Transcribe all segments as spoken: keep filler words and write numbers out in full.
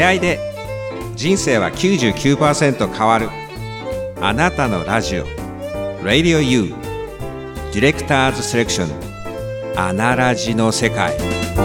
出会いで人生は きゅうじゅうきゅうパーセント 変わる。あなたのラジオ Radio U ディレクターズセレクションアナラジの世界。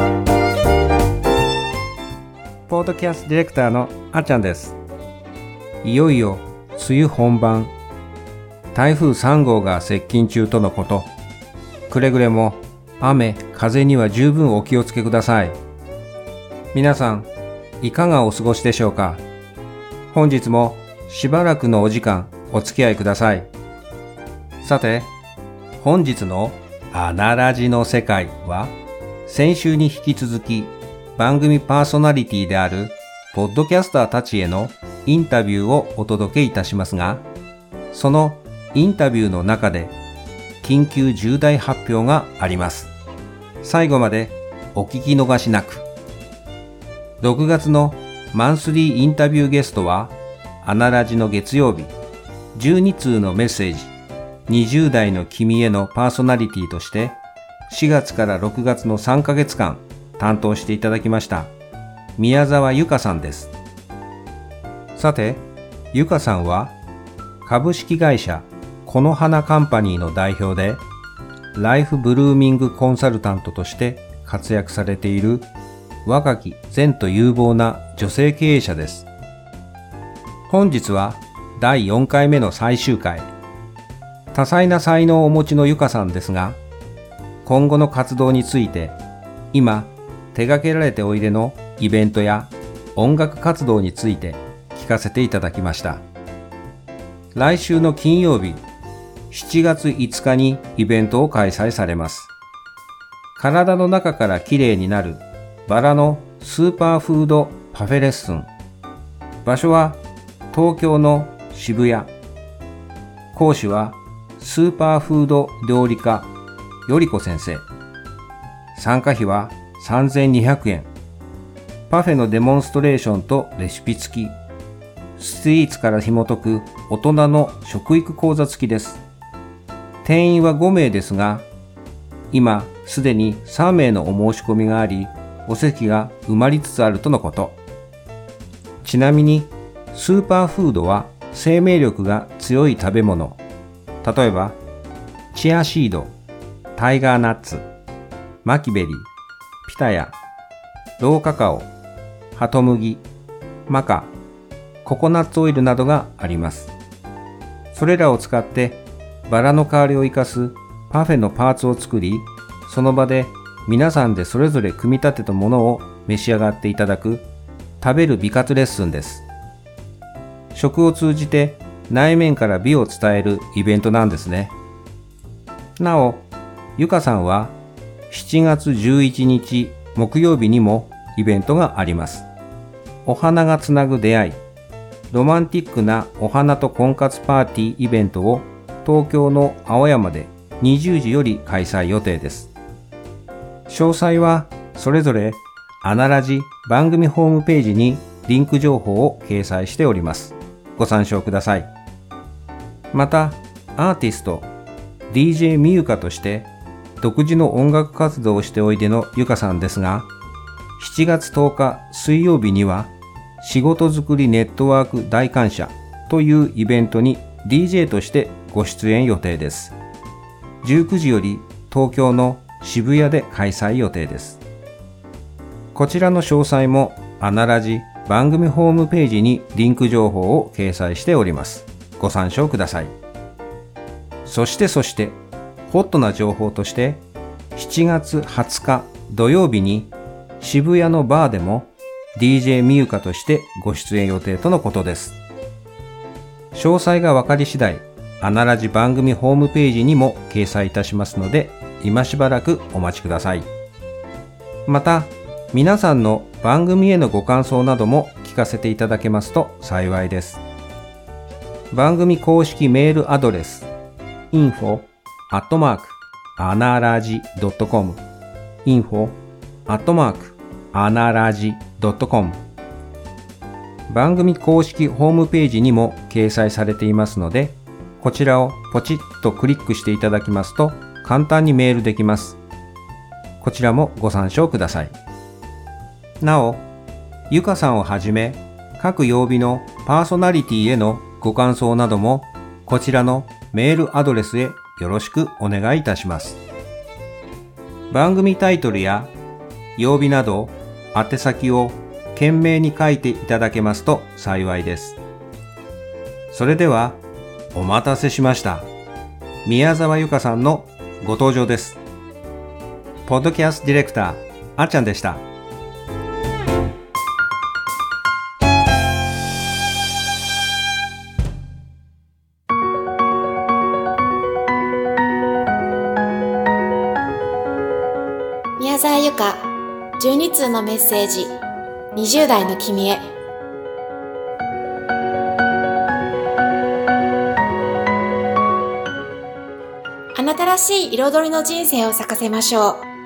ポッドキャストディレクターのあっちゃんです。いよいよ梅雨本番、台風さん号が接近中とのこと。くれぐれも雨、風には十分お気をつけください。皆さんいかがお過ごしでしょうか。本日もしばらくのお時間お付き合いください。さて、本日のアナラジの世界は、先週に引き続き番組パーソナリティであるポッドキャスターたちへのインタビューをお届けいたしますが、そのインタビューの中で緊急重大発表があります。最後までお聞き逃しなく。ろくがつのマンスリーインタビューゲストは、アナラジの月曜日、じゅうにつうのメッセージ、にじゅうだいの君へのパーソナリティとして、しがつからろくがつのさんかげつかん担当していただきました、宮沢由香さんです。さて、由香さんは、株式会社この花カンパニーの代表で、ライフブルーミングコンサルタントとして活躍されている若き前途有望な女性経営者です。本日はだいよんかいめの最終回。多彩な才能をお持ちの由香さんですが、今後の活動について、今手掛けられておいでのイベントや音楽活動について聞かせていただきました。来週の金曜日、しちがついつかにイベントを開催されます。体の中からきれいになるバラのスーパーフードパフェレッスン。場所は東京の渋谷。講師はスーパーフード料理家よりこ先生。参加費はさんぜんにひゃくえん。パフェのデモンストレーションとレシピ付き。スイーツから紐解く大人の食育講座付きです。定員はごめいですが、今すでにさんめいのお申し込みがあり、お席が埋まりつつあるとのこと。ちなみにスーパーフードは生命力が強い食べ物。例えばチアシード、タイガーナッツ、マキベリー、ピタヤ、ローカカオ、ハトムギ、マカ、ココナッツオイルなどがあります。それらを使ってバラの香りを生かすパフェのパーツを作り、その場で皆さんでそれぞれ組み立てたものを召し上がっていただく食べる美活レッスンです。食を通じて内面から美を伝えるイベントなんですね。なお、ゆかさんはしちがつじゅういちにち木曜日にもイベントがあります。お花がつなぐ出会い、ロマンティックなお花と婚活パーティーイベントを東京の青山でにじゅうじより開催予定です。詳細はそれぞれアナラジ番組ホームページにリンク情報を掲載しております。ご参照ください。また、アーティスト ディージェー みゆかとして独自の音楽活動をしておいでのゆかさんですが、しちがつとおか水曜日には仕事づくりネットワーク大感謝というイベントに ディージェー としてご出演予定です。じゅうくじより東京の渋谷で開催予定です。こちらの詳細もアナラジ番組ホームページにリンク情報を掲載しております。ご参照ください。そしてそしてホットな情報として、しちがつはつか土曜日に渋谷のバーでも ディージェー みゆかとしてご出演予定とのことです。詳細がわかり次第、アナラジ番組ホームページにも掲載いたしますので、今しばらくお待ちください。また、皆さんの番組へのご感想なども聞かせていただけますと幸いです。番組公式メールアドレス インフォ アットマーク アナラジ ドットコム インフォ アットマーク アナラジ ドットコム 番組公式ホームページにも掲載されていますので、こちらをポチッとクリックしていただきますと簡単にメールできます。こちらもご参照ください。なお、 ゆかさんをはじめ各曜日のパーソナリティへのご感想などもこちらのメールアドレスへよろしくお願いいたします。番組タイトルや曜日など宛先を懸命に書いていただけますと幸いです。それではお待たせしました。宮沢ゆかさんのご登場です。ポッドキャストディレクターあっちゃんでした。 宮沢ゆかじゅうに通のメッセージ、にじゅう代の君へ。あなたらしい彩りの人生を咲かせましょう。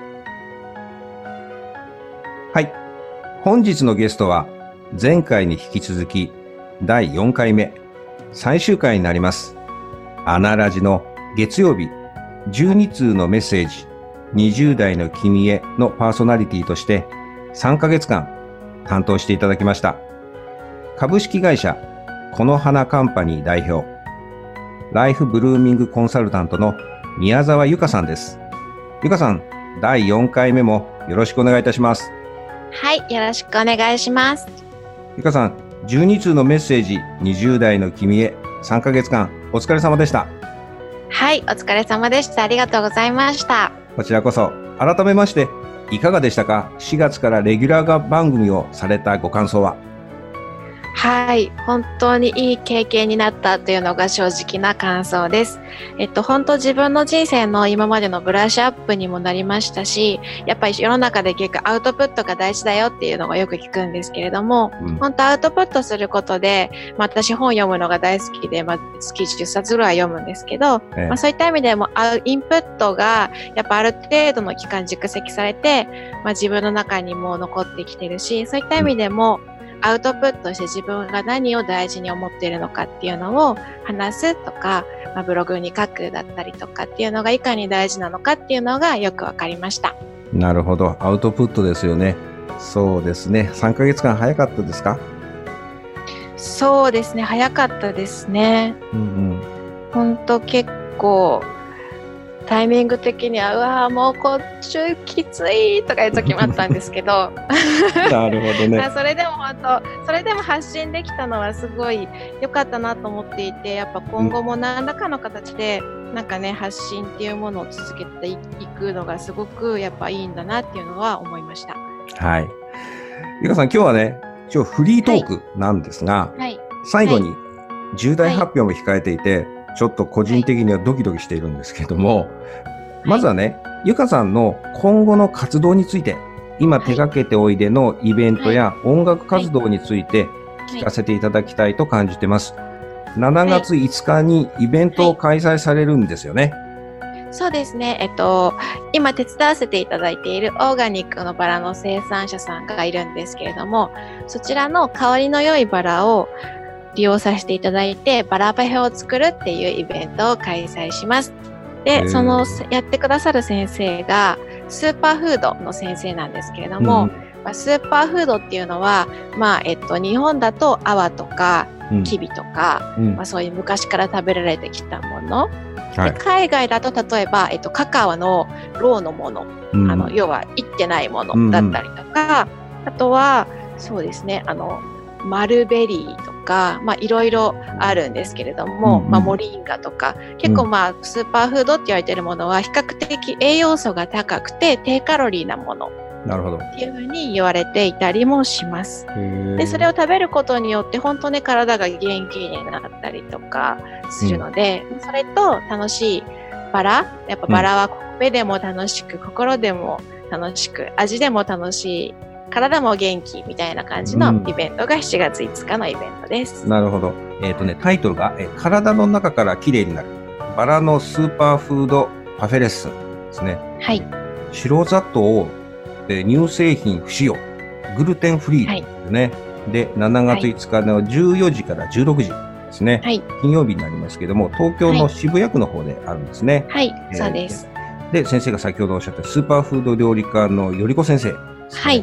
はい。本日のゲストは前回に引き続きだいよんかいめ最終回になります。アナラジの月曜日じゅうに通のメッセージ、にじゅう代の君へのパーソナリティとしてさんかげつかん担当していただきました。株式会社この花カンパニー代表、ライフブルーミングコンサルタントの宮沢ゆかさんです。ゆかさん、だいよんかいめもよろしくお願いいたします。 はい、よろしくお願いします。 ゆかさん、じゅうに通のメッセージ、にじゅう代の君へさんかげつかんお疲れ様でした。 はい、お疲れ様でした。ありがとうございました。 こちらこそ。改めましていかがでしたか？しがつからレギュラー番組をされたご感想は？ はい、本当にいい経験になったというのが正直な感想です。えっと、本当自分の人生の今までのブラッシュアップにもなりましたし、やっぱり世の中で結構アウトプットが大事だよっていうのがよく聞くんですけれども、うん、本当アウトプットすることで、まあ、私本読むのが大好きで、まあ、月じゅっさつぐらい読むんですけど、ええまあ、そういった意味でもインプットがやっぱある程度の期間蓄積されて、まあ、自分の中にも残ってきてるし、そういった意味でも、うんアウトプットして自分が何を大事に思っているのかっていうのを話すとか、まあ、ブログに書くだったりとかっていうのがいかに大事なのかっていうのがよくわかりました。 なるほど。アウトプットですよね。そうですね。さんかげつかん早かったですか？ そうですね。早かったですね。うんうん。ほんと結構タイミング的にはうわーもうこっちきついとかいう時もあったんですけどなるほどねそれでもあとそれでも発信できたのはすごい良かったなと思っていて、やっぱ今後も何らかの形でなんかね発信っていうものを続けていくのがすごくやっぱいいんだなっていうのは思いました。 はい。ゆかさん、今日はね一応フリートークなんですが、はいはい、最後に重大発表も控えていて、はいちょっと個人的にはドキドキしているんですけども、はい、まずはね、ゆかさんの今後の活動について、今手掛けておいでのイベントや音楽活動について聞かせていただきたいと感じてます。しちがついつかにイベントを開催されるんですよね。 はい、そうですね。えっと、今手伝わせていただいているオーガニックのバラの生産者さんがいるんですけれども、そちらの香りの良いバラを利用させていただいてバラパフェを作るっていうイベントを開催します。で、そのやってくださる先生がスーパーフードの先生なんですけれども、うんまあ、スーパーフードっていうのは、まあえっと、日本だとアワとかキビとか、うんまあ、そういう昔から食べられてきたもの、はい、で海外だと例えば、えっと、カカオのローのもの、うん、あの要は炒ってないものだったりとか、うん、あとはそうですねあのマルベリーとか、まあいろいろあるんですけれども、うんうん、まあモリンガとか、結構まあスーパーフードって言われているものは比較的栄養素が高くて低カロリーなもの。 なるほど。 っていうふうに言われていたりもします。で、それを食べることによって本当ね体が元気になったりとかするので、うん、それと楽しいバラ、やっぱバラは目でも楽しく、うん、心でも楽しく、味でも楽しい。体も元気みたいな感じのイベントがしちがついつかのイベントです。 うん、なるほど。えっとね、タイトルがえ体の中から綺麗になるバラのスーパーフードパフェレッスンですね。はい。白砂糖、え乳製品不使用、グルテンフリーですね。はい、で、しちがついつかのじゅうよじからじゅうろくじですね。はい。金曜日になりますけども、東京の渋谷区の方であるんですね。 はい、えー、そうです。 で、先生が先ほどおっしゃったスーパーフード料理家のよりこ先生ですね。はい。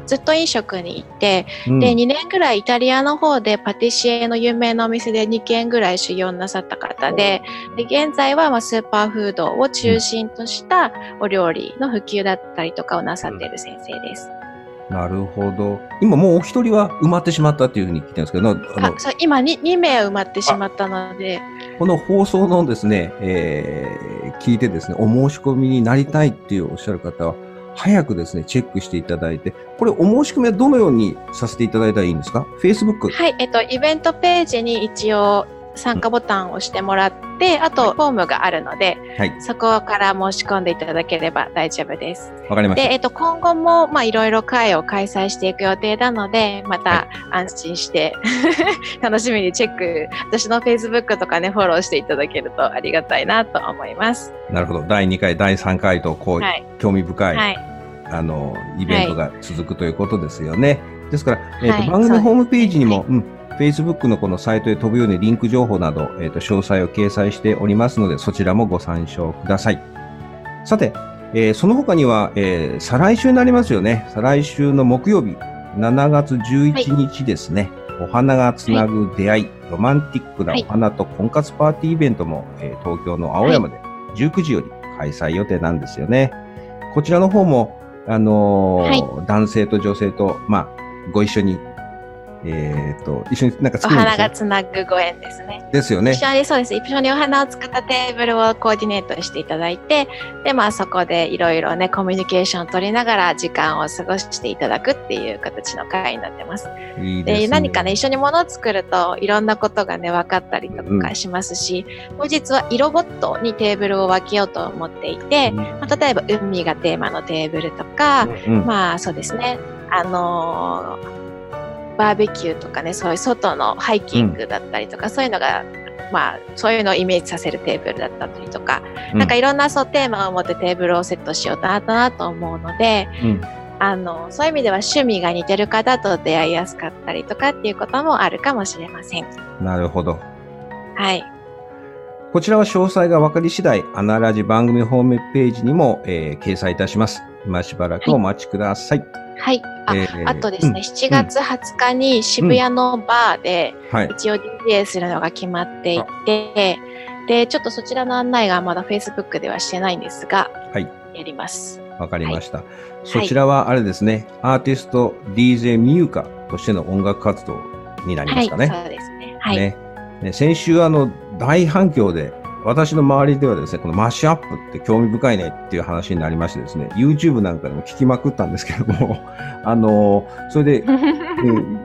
ずっと飲食に行って、 うん、 でにねんぐらいイタリアの方でパティシエの有名なお店でにけんぐらい修行なさった方で、で現在はまあスーパーフードを中心としたお料理の普及だったりとかをなさっている先生です。 うん、なるほど。今もうお一人は埋まってしまったっていうふうに聞いてるんですけど、あのあそう今 2, に名埋まってしまったので、 この放送のですね、えー、聞いてですね、お申し込みになりたいっていうおっしゃる方は、早くですね、チェックしていただいて、これお申し込みはどのようにさせていただいたらいいんですか？ Facebook？ はい、えっと、イベントページに一応参加ボタンを押してもらって、うん、あとフォームがあるので、はい、そこから申し込んでいただければ大丈夫です。 わかりました。 で、えっと、今後も、まあ、いろいろ会を開催していく予定なので、また安心して、はい、楽しみにチェック、私の Facebook とかね、フォローしていただけるとありがたいなと思います。 なるほど。だいにかい、だいさんかいと、こう、はい、興味深い、はい、あの、イベントが続くということですよね。はい、ですから、えっと、はい、番組ホームページにも、うん、Facebook のこのサイトへ飛ぶようにリンク情報など、えっと、詳細を掲載しておりますので、そちらもご参照ください。さて、えー、その他には、えー、再来週になりますよね。再来週の木曜日、しちがつじゅういちにちですね。はい、お花がつなぐ出会い、はい、ロマンティックなお花と婚活パーティーイベントも、えー、東京の青山でじゅうくじより開催予定なんですよね。こちらの方も、あのーはい、男性と女性と、まあ、ご一緒に、えっと、一緒になんか作るんですよ。お花がつなぐご縁ですね。 ですよね。 一緒に、そうです。一緒にお花を使ったテーブルをコーディネートしていただいて、で、まあそこでいろいろね、コミュニケーションを取りながら時間を過ごしていただくっていう形の会になってます。 いいですね。 で、何かね、一緒に物を作るといろんなことがね、分かったりとかしますし、うん、後日は色ごとにテーブルを分けようと思っていて、うん、まあ、例えば海がテーマのテーブルとか、うんうん、まあそうですね、あのー、バーベキューとかね、そういう外のハイキングだったりとか、うん、そういうのが、まあ、そういうのをイメージさせるテーブルだったりとか、うん、なんかいろんなそうテーマを持ってテーブルをセットしようとなったなと思うので、うん、あの、そういう意味では趣味が似てる方と出会いやすかったりとかっていうこともあるかもしれません。 なるほど。 はい。 こちらは詳細が分かり次第、アナラジ番組ホームページにも、えー、掲載いたします。今しばらくお待ちください。はいはい。あ、えー、あとですね、うん、しちがつはつかに渋谷のバーで一応 ディージェー するのが決まっていて、はい、で、ちょっとそちらの案内がまだ Facebook ではしてないんですが、はい、やります。 わかりました、はい。そちらはあれですね、アーティスト ディージェー ミユカとしての音楽活動になりますかね。 はい、そうですね。はい。 ね、ね、先週あの、大反響で、私の周りではですね、このマッシュアップって興味深いねっていう話になりましてですね、YouTube なんかでも聞きまくったんですけども、あの、それで、うん、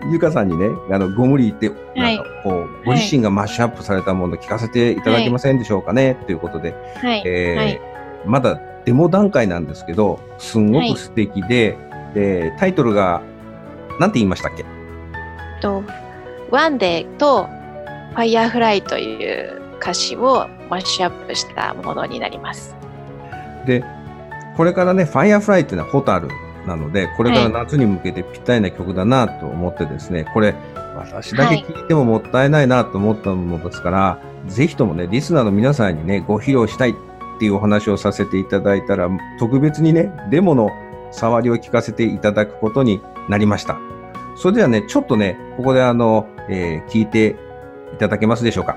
ゆかさんにね、あの、ご無理言って、なんかこう、はい、ご自身がマッシュアップされたものを聞かせていただけませんでしょうかね、はい、ということで、はいえーはい、まだデモ段階なんですけど、すんごく素敵で、はい、で、タイトルが、なんて言いましたっけ？ と、ワンデーとファイヤーフライという歌詞をマッシュアップしたものになります。 で、これからね、ファイアフライっていうのはホタルなので、これから夏に向けてぴったりな曲だなと思ってですね、はい、これ、私だけ聴いてももったいないなと思ったものですから、はい、ぜひともね、リスナーの皆さんにね、ご披露したいっていうお話をさせていただいたら、特別にね、デモの触りを聞かせていただくことになりました。それではね、ちょっとね、ここであの、えー、聞いていただけますでしょうか。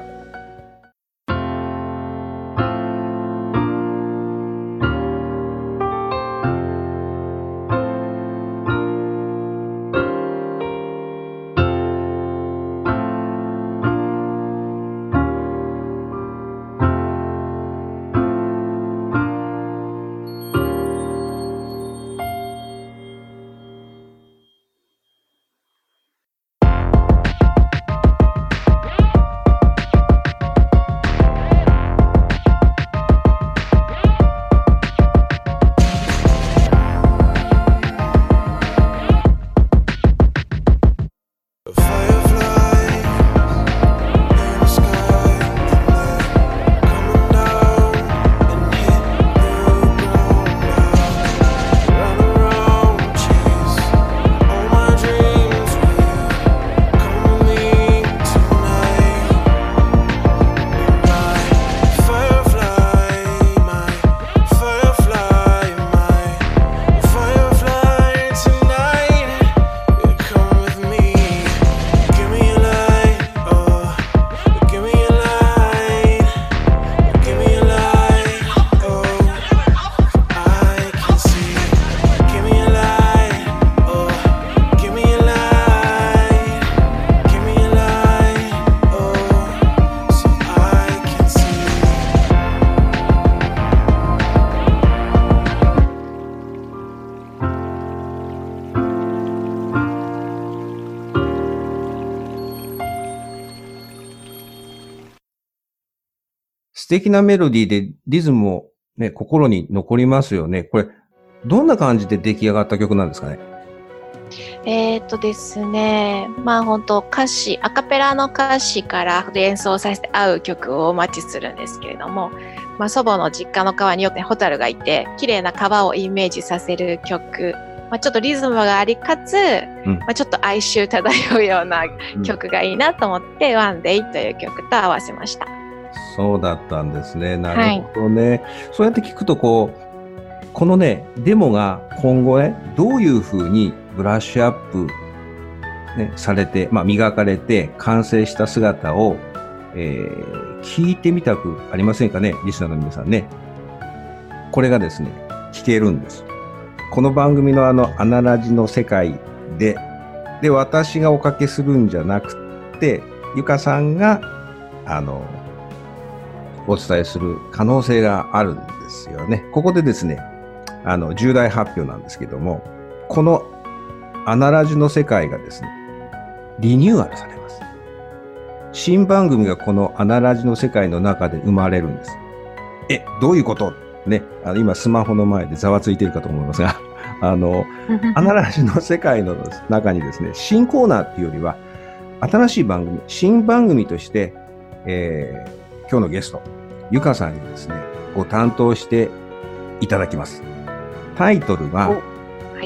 敵なメロディーでリズムもね、心に残りますよね。これ、どんな感じで出来上がった曲なんですかね？ えーっとですね、まあ本当歌詞、アカペラの歌詞から連想させて合う曲をお待ちするんですけれども、まあ祖母の実家の川によってホタルがいて、綺麗な川をイメージさせる曲、まあちょっとリズムがありかつ、うんまあ、ちょっと哀愁漂うような曲がいいなと思って、うん、One Day という曲と合わせました。 そうだったんですね。なるほどね。はい、そうやって聞くとこう、このね、デモが今後ね、どういう風にブラッシュアップ、ね、されて、まあ、磨かれて完成した姿を、えー、聞いてみたくありませんかね、リスナーの皆さんね。これがですね、聞けるんです。この番組のあの、アナラジの世界で、で、私がおかけするんじゃなくて、ゆかさんが、あの、お伝えする可能性があるんですよね。ここでですね、あの、重大発表なんですけども、このアナラジの世界がですね、リニューアルされます。新番組がこのアナラジの世界の中で生まれるんです。え、どういうことね、あの今スマホの前でざわついているかと思いますが、あの、アナラジの世界の中にですね、新コーナーっていうよりは、新しい番組、新番組として、えー、今日のゲスト、ゆかさんにですね、ご担当していただきます。タイトルは、はい、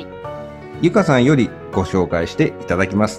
ゆかさんよりご紹介していただきます。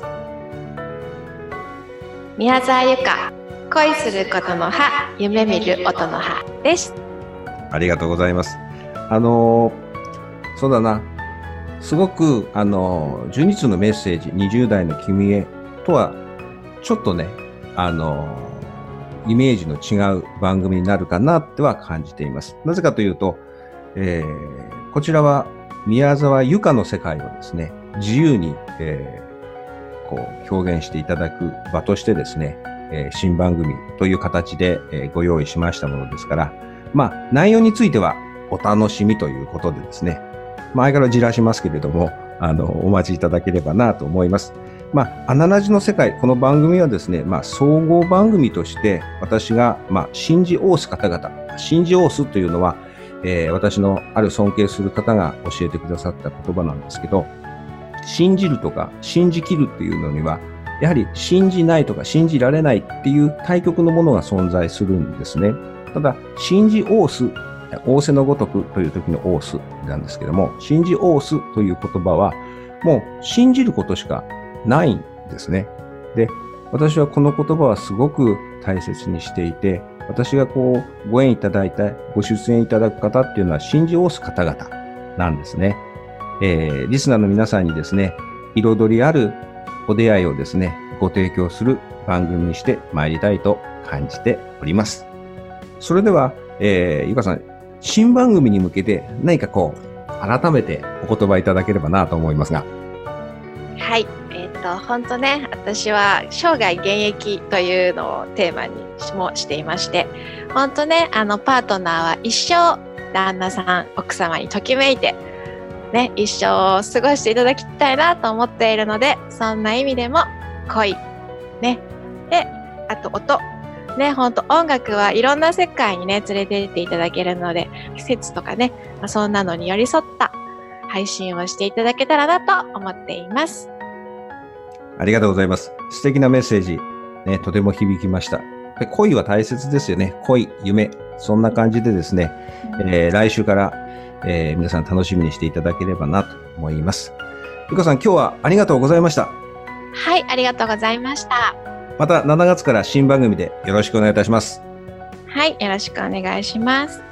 宮沢ゆか、恋することの葉、夢見る音の葉です。 ありがとうございます。あのー、そうだな。すごく、あのー、じゅうに通のメッセージ、にじゅう代の君へとは、ちょっとね、あのー、イメージの違う番組になるかなっては感じています。なぜかというと、えー、こちらは宮沢ゆかの世界をですね、自由に、えー、こう表現していただく場としてですね、えー、新番組という形で、えー、ご用意しましたものですから、まあ内容についてはお楽しみということでですね、まあ相変わらずじらしますけれども、あの、お待ちいただければなと思います。まあ、アナラジの世界、この番組はですね、まあ、総合番組として、私が、まあ、信じおす方々、信じおすというのは、えー、私のある尊敬する方が教えてくださった言葉なんですけど、信じるとか、信じきるっていうのには、やはり信じないとか信じられないっていう対極のものが存在するんですね。ただ、信じおす、仰せのごとくという時のおすなんですけども、信じおすという言葉は、もう信じることしかないんですね。で、私はこの言葉はすごく大切にしていて、私がこう、ご縁いただいた、ご出演いただく方っていうのは信じおす方々なんですね。えー、リスナーの皆さんにですね、彩りあるお出会いをですね、ご提供する番組にして参りたいと感じております。それでは、えー、ゆかさん、新番組に向けて何かこう、改めてお言葉いただければなと思いますが。 はい。えっと、本当ね、私は生涯現役というのをテーマにもしていまして、本当ね、あの、パートナーは一生旦那さん、奥様にときめいて、ね、一生を過ごしていただきたいなと思っているので、そんな意味でも恋、ね、で、あと音、ね、ほんと音楽はいろんな世界にね、連れて行っていただけるので、季節とかね、そんなのに寄り添った配信をしていただけたらなと思っています。 ありがとうございます。素敵なメッセージ、ね、とても響きました。恋は大切ですよね。恋、夢、そんな感じでですね、うん、えー、来週から、えー、皆さん楽しみにしていただければなと思います。ゆかさん、今日はありがとうございました。 はい、ありがとうございました。 またしちがつから新番組でよろしくお願いいたします。 はい、よろしくお願いします。